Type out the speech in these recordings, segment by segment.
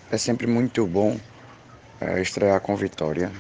É sempre muito bom estrear com vitória.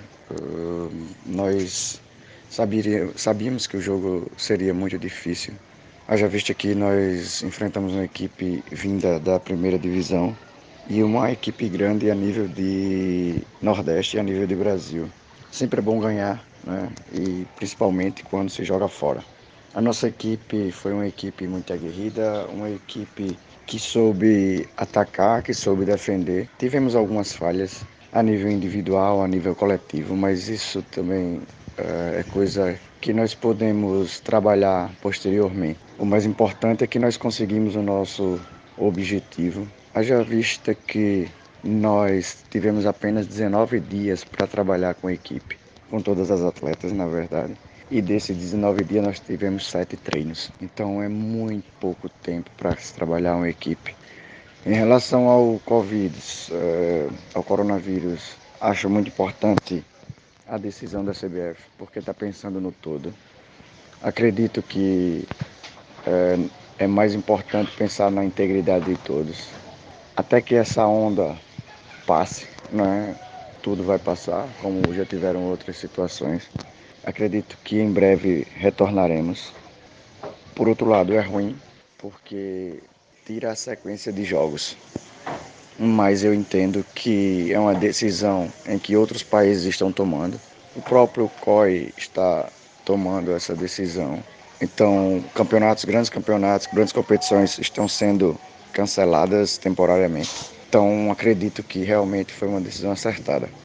Nós sabíamos que o jogo seria muito difícil. Haja visto que nós enfrentamos uma equipe vinda da primeira divisão e uma equipe grande a nível de Nordeste e a nível de Brasil. Sempre é bom ganhar, né? E principalmente quando se joga fora. A nossa equipe foi uma equipe muito aguerrida, uma equipe que soube atacar, que soube defender. Tivemos algumas falhas a nível individual, a nível coletivo, mas isso também é coisa que nós podemos trabalhar posteriormente. O mais importante é que nós conseguimos o nosso objetivo. Haja vista que nós tivemos apenas 19 dias para trabalhar com a equipe, com todas as atletas, na verdade. E desses 19 dias nós tivemos 7 treinos. Então é muito pouco tempo para se trabalhar uma equipe. Em relação ao Covid, ao coronavírus, acho muito importante a decisão da CBF, porque está pensando no todo. Acredito que é mais importante pensar na integridade de todos. Até que essa onda passe, né? Tudo vai passar, como já tiveram outras situações. Acredito que em breve retornaremos. Por outro lado, é ruim porque tira a sequência de jogos. Mas eu entendo que é uma decisão em que outros países estão tomando. O próprio COI está tomando essa decisão. Então, grandes competições estão sendo canceladas temporariamente. Então, acredito que realmente foi uma decisão acertada.